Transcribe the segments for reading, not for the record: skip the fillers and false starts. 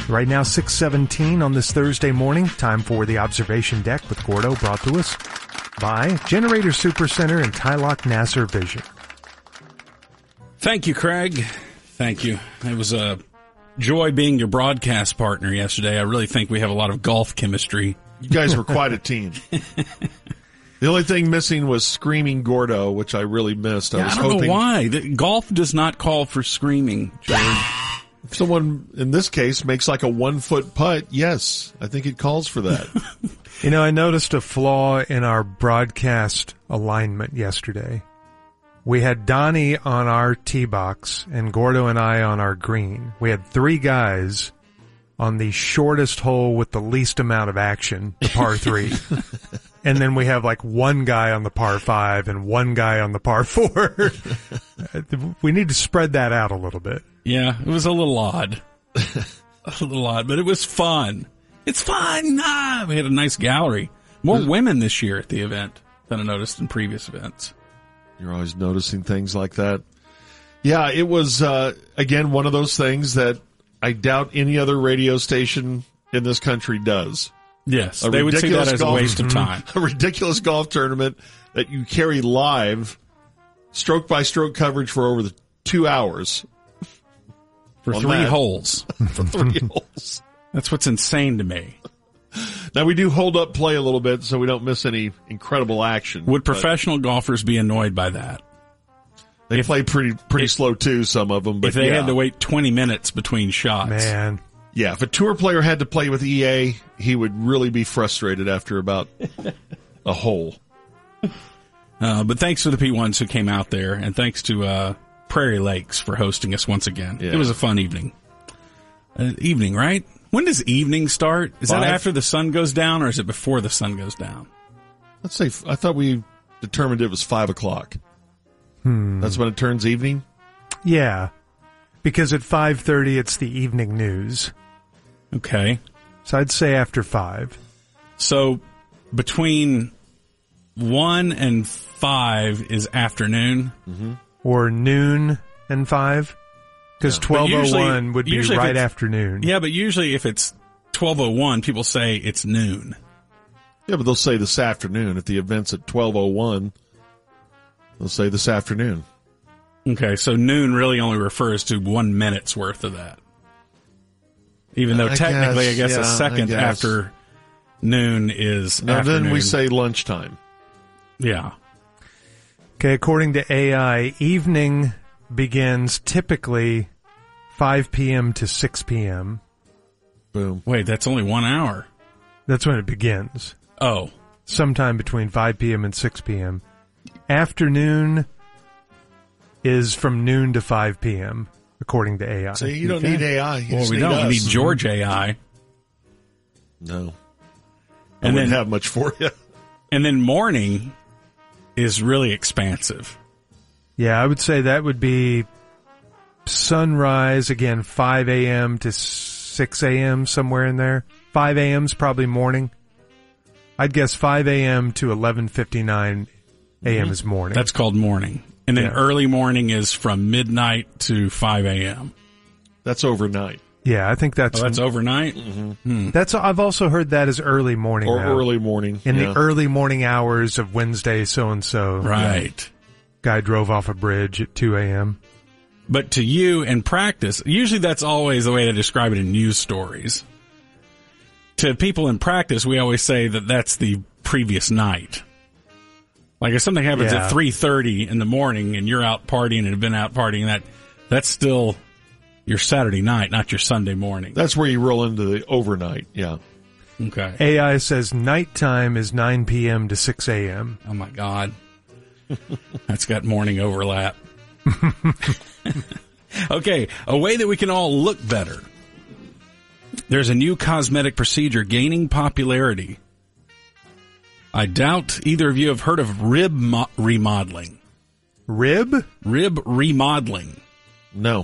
Right now, 6:17 on this Thursday morning. Time for the Observation Deck with Gordo, brought to us by Generator Supercenter and Tylock Nasser Vision. Thank you, Craig. Thank you. It was a joy being your broadcast partner yesterday. I really think we have a lot of golf chemistry. You guys were quite a team. The only thing missing was Screaming Gordo, which I really missed. I don't know why. Golf does not call for screaming, George. If someone, in this case, makes like a 1-foot putt, yes, I think it calls for that. You know, I noticed a flaw in our broadcast alignment yesterday. We had Donnie on our tee box and Gordo and I on our green. We had three guys on the shortest hole with the least amount of action, the par 3. And then we have like one guy on the par 5 and one guy on the par 4. We need to spread that out a little bit. Yeah, it was a little odd. But it was fun. It's fun. We had a nice gallery. More women this year at the event than I noticed in previous events. You're always noticing things like that. Yeah, it was, again, one of those things that I doubt any other radio station in this country does. Yes, they would see that as a waste of time. A ridiculous golf tournament that you carry live, stroke-by-stroke coverage for over 2 hours. For 3 holes. For 3 holes. That's what's insane to me. Now, we do hold up play a little bit so we don't miss any incredible action. Would professional golfers be annoyed by that? They play pretty slow, too, some of them. But if they had to wait 20 minutes between shots. Man. Yeah, if a tour player had to play with EA, he would really be frustrated after about a hole. But thanks to the P1s who came out there, and thanks to Prairie Lakes for hosting us once again. Yeah. It was a fun evening. Evening, right? When does evening start? Is 5? That after the sun goes down, or is it before the sun goes down? Let's say, I thought we determined it was 5 o'clock. That's when it turns evening? Yeah, because at 5:30 it's the evening news. Okay. So I'd say after 5. So between 1 and 5 is afternoon? Mm-hmm. Or noon and 5? Because 12:01 would be right afternoon. Yeah, but usually if it's 12:01, people say it's noon. Yeah, but they'll say this afternoon. If the event's at 12:01, they'll say this afternoon. Okay, so noon really only refers to 1 minute's worth of that. Even though technically, I guess a second after noon is afternoon. Then we say lunchtime. Yeah. Okay, according to AI, evening begins typically 5 p.m. to 6 p.m. Boom. Wait, that's only 1 hour. That's when it begins. Oh. Sometime between 5 p.m. and 6 p.m. Afternoon is from noon to 5 p.m., according to AI. So you don't need AI. We don't. We need George AI. No. I wouldn't have much for you. And then morning is really expansive. Yeah, I would say that would be sunrise, again, 5 a.m. to 6 a.m., somewhere in there. 5 a.m. is probably morning. I'd guess 5 a.m. to 11:59 a.m. is morning. That's called morning. And then early morning is from midnight to 5 a.m. That's overnight. Yeah, I think that's... Oh, that's overnight? Mm-hmm. I've also heard that as early morning or now. Early morning. In the early morning hours of Wednesday so-and-so. Right. Guy drove off a bridge at 2 a.m. But to you in practice, usually that's always the way to describe it in news stories. To people in practice, we always say that that's the previous night. Like if something happens at 3:30 in the morning and you're out partying and have been out partying, that's still your Saturday night, not your Sunday morning. That's where you roll into the overnight, yeah. Okay. AI says nighttime is 9 p.m. to 6 a.m. Oh, my God. That's got morning overlap. Okay, a way that we can all look better. There's a new cosmetic procedure gaining popularity. I doubt either of you have heard of rib remodeling. Rib? Rib remodeling. No.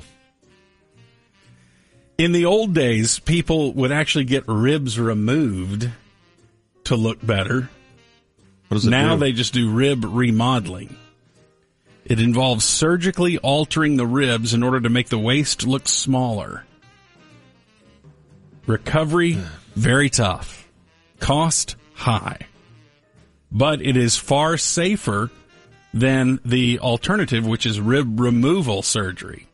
In the old days, people would actually get ribs removed to look better. What does it now do? they just do rib remodeling. It involves surgically altering the ribs in order to make the waist look smaller. Recovery, very tough. Cost, high. But it is far safer than the alternative, which is rib removal surgery.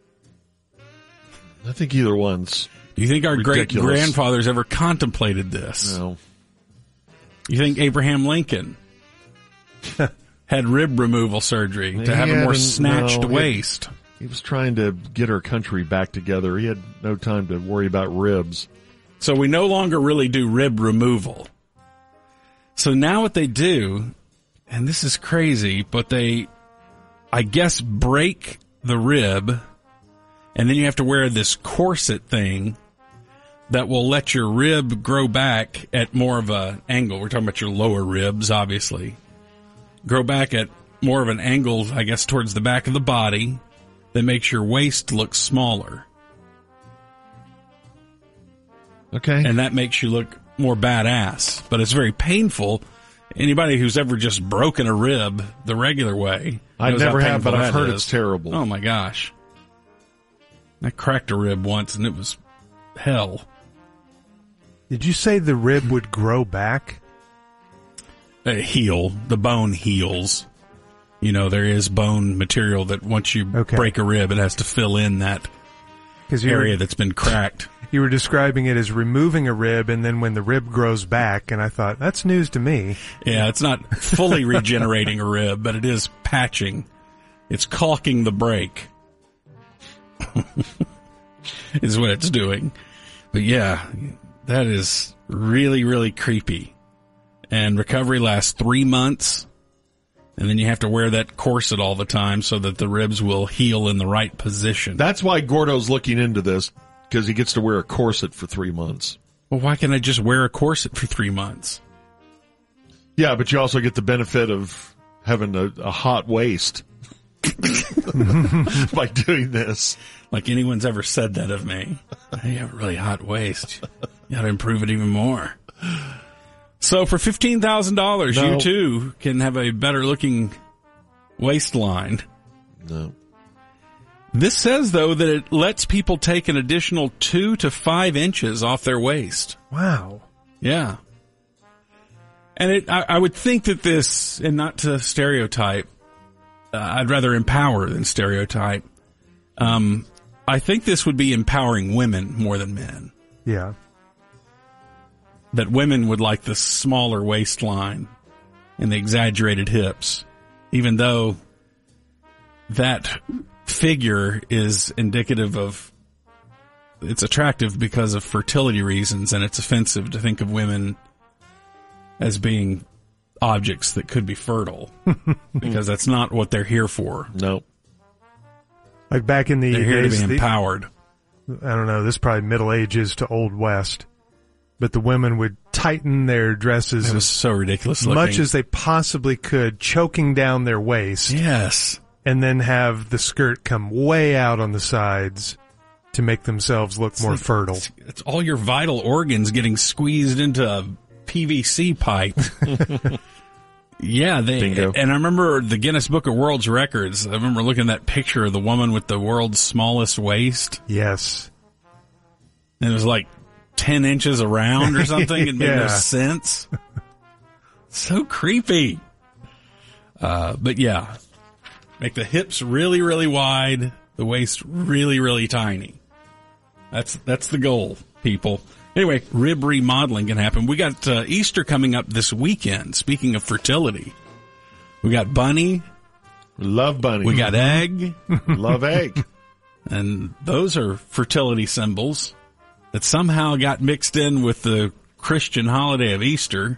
I think either one's Do you think our ridiculous. great-grandfathers ever contemplated this? No. You think Abraham Lincoln had rib removal surgery to have a more snatched waist? He was trying to get our country back together. He had no time to worry about ribs. So we no longer really do rib removal. So now what they do, and this is crazy, but they, I guess, break the rib, and then you have to wear this corset thing that will let your rib grow back at more of an angle. We're talking about your lower ribs, obviously. Grow back at more of an angle, I guess, towards the back of the body that makes your waist look smaller. Okay. And that makes you look more badass. But it's very painful. Anybody who's ever just broken a rib the regular way. I knows how never have, painful but I've that heard is. it's terrible. Oh my gosh. I cracked a rib once and it was hell. Did you say the rib would grow back? Heal. The bone heals. You know, there is bone material that once you break a rib, it has to fill in that area that's been cracked. You were describing it as removing a rib, and then when the rib grows back, and I thought, that's news to me. Yeah, it's not fully regenerating a rib, but it is patching. It's caulking the break. Is what it's doing. But yeah, that is really, really creepy. And recovery lasts 3 months. And then you have to wear that corset all the time so that the ribs will heal in the right position. That's why Gordo's looking into this, because he gets to wear a corset for 3 months. Well, why can't I just wear a corset for 3 months? Yeah, but you also get the benefit of having a hot waist by doing this. Like anyone's ever said that of me. You have a really hot waist. You got to improve it even more. So for $15,000, you too can have a better looking waistline. No. This says, though, that it lets people take an additional 2 to 5 inches off their waist. Wow. Yeah. And I would think that this, and not to stereotype, I'd rather empower than stereotype. I think this would be empowering women more than men. Yeah. That women would like the smaller waistline and the exaggerated hips, even though that figure is indicative of, it's attractive because of fertility reasons, and it's offensive to think of women as being objects that could be fertile because that's not what they're here for. No. Like back in the They're here days, to be empowered. I don't know, this is probably Middle Ages to Old West, but the women would tighten their dresses It was so ridiculous looking. much as they possibly could, choking down their waist. Yes. And then have the skirt come way out on the sides to make themselves look more fertile. It's all your vital organs getting squeezed into a PVC pipe. Yeah, Bingo. And I remember the Guinness Book of World Records. I remember looking at that picture of the woman with the world's smallest waist. Yes. And it was like 10 inches around or something. It made no sense. So creepy. But yeah, make the hips really, really wide, the waist really, really tiny. That's the goal, people. Anyway, rib remodeling can happen. We got Easter coming up this weekend. Speaking of fertility, we got bunny. Love bunny. We got egg. Love egg. And those are fertility symbols that somehow got mixed in with the Christian holiday of Easter.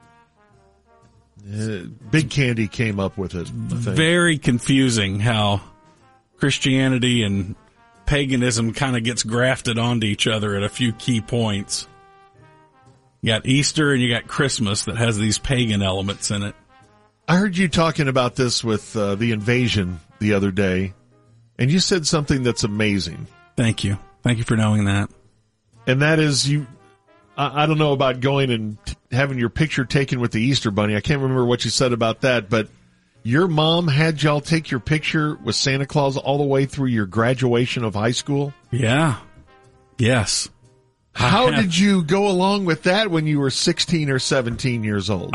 Big Candy came up with it. I think. Very confusing how Christianity and paganism kind of gets grafted onto each other at a few key points. You got Easter and you got Christmas that has these pagan elements in it. I heard you talking about this with the invasion the other day, and you said something that's amazing. Thank you. Thank you for knowing that. And that is I don't know about going and having your picture taken with the Easter Bunny. I can't remember what you said about that, but your mom had y'all take your picture with Santa Claus all the way through your graduation of high school? Yeah. Yes. How did you go along with that when you were 16 or 17 years old?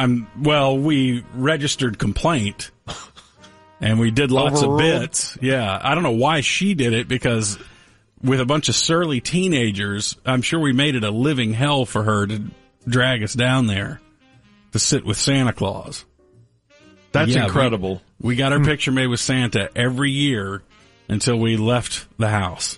We registered complaint and we did lots of bits. Yeah. I don't know why she did it, because with a bunch of surly teenagers, I'm sure we made it a living hell for her to drag us down there to sit with Santa Claus. That's incredible. We got our picture made with Santa every year until we left the house.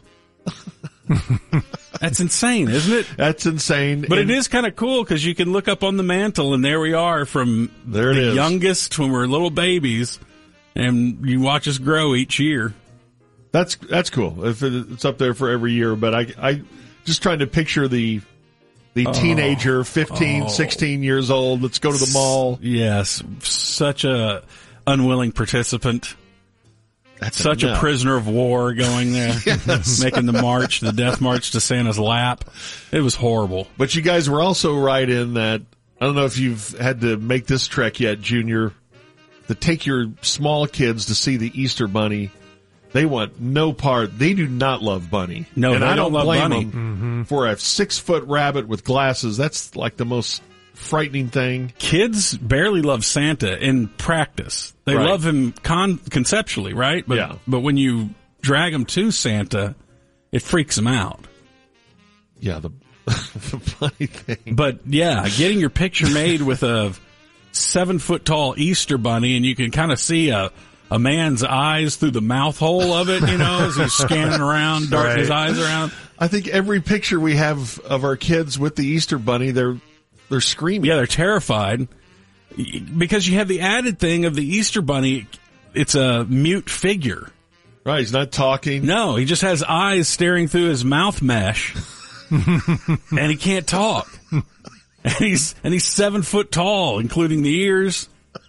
That's insane, isn't it? That's insane. But it is kind of cool because you can look up on the mantle and there we are from the youngest when we're little babies, and you watch us grow each year. That's cool. If it's up there for every year, but I just trying to picture the teenager, 15, 16 years old. Let's go to the mall. Yes, such a unwilling participant. That's such a prisoner of war going there, making the death march to Santa's lap. It was horrible. But you guys were also right in that, I don't know if you've had to make this trek yet, Junior, to take your small kids to see the Easter Bunny. They want no part. They do not love Bunny. No, and I don't love blame Bunny. them for a 6-foot rabbit with glasses. That's like the most frightening thing. Kids barely love Santa in practice. They love him conceptually, right? But when you drag them to Santa, it freaks them out. Yeah, the funny thing. But yeah, getting your picture made with a 7-foot tall Easter Bunny, and you can kind of see a man's eyes through the mouth hole of it, as he's scanning around, darting his eyes around. I think every picture we have of our kids with the Easter Bunny, they're screaming. Yeah, they're terrified because you have the added thing of the Easter Bunny. It's a mute figure. Right, he's not talking. No, he just has eyes staring through his mouth mesh, and he can't talk. And he's 7 foot tall, including the ears.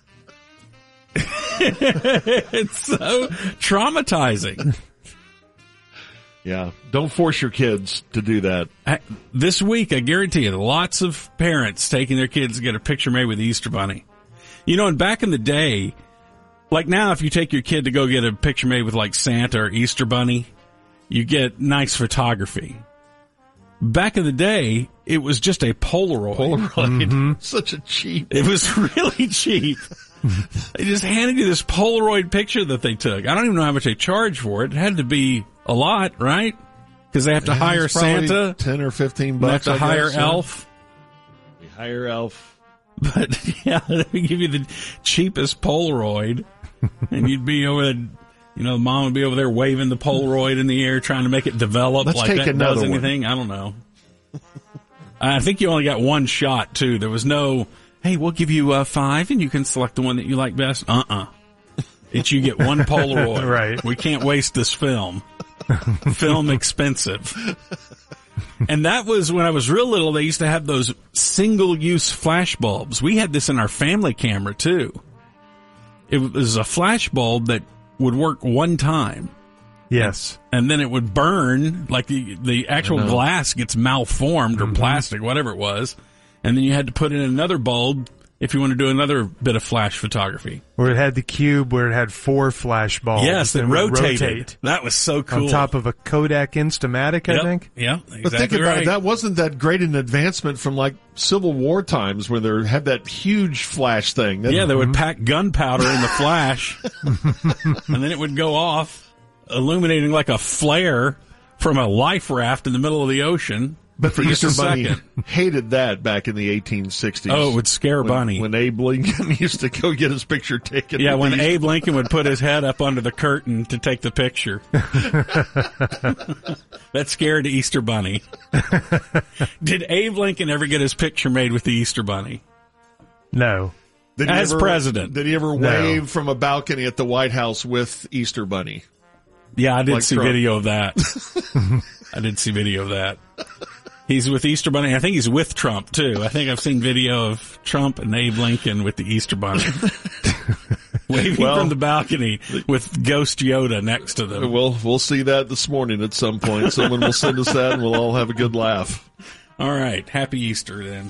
It's so traumatizing. Yeah, don't force your kids to do that. This week, I guarantee you, lots of parents taking their kids to get a picture made with the Easter Bunny. And back in the day, like now, if you take your kid to go get a picture made with like Santa or Easter Bunny, you get nice photography. Back in the day, it was just a Polaroid. Mm-hmm. Such a cheap. It was really cheap. They just handed you this Polaroid picture that they took. I don't even know how much they charged for it. It had to be a lot, right? Because they have to hire Santa. 10 or 15 They have bucks. to hire Elf. They hire Elf. But yeah, they would give you the cheapest Polaroid, and you'd be over there. Mom would be over there waving the Polaroid in the air, trying to make it develop. Let's like take that another does one. anything. I don't know. I think you only got one shot too. There was no, hey, we'll give you 5 and you can select the one that you like best. It's you get one Polaroid. Right. We can't waste this film. Film expensive. And that was when I was real little. They used to have those single-use flash bulbs. We had this in our family camera too. It was a flash bulb that would work one time. Yes. And then it would burn, like the actual glass gets malformed or plastic, whatever it was. And then you had to put in another bulb if you want to do another bit of flash photography. Or it had the cube where it had 4 flash bulbs. Yes, that and would rotated. rotate That was so cool. on top of a Kodak Instamatic, I think. Yeah, exactly. But think about right. it, that wasn't that great an advancement from like Civil War times where they had that huge flash thing. Yeah, they would pack gunpowder in the flash, and then it would go off, illuminating like a flare from a life raft in the middle of the ocean. But for just Easter a Bunny second. hated that back in the 1860s. Oh, it would scare Bunny. When Abe Lincoln used to go get his picture taken. Yeah, with when the Abe Lincoln would put his head up under the curtain to take the picture. That scared the Easter Bunny. Did Abe Lincoln ever get his picture made with the Easter Bunny? No. Did he As ever- president. Did he ever wave from a balcony at the White House with Easter Bunny? Yeah, I did Like see Trump. video of that. I did see video of that. He's with Easter Bunny. I think he's with Trump, too. I think I've seen video of Trump and Abe Lincoln with the Easter Bunny. Waving from the balcony with Ghost Yoda next to them. We'll see that this morning at some point. Someone will send us that and we'll all have a good laugh. All right. Happy Easter, then.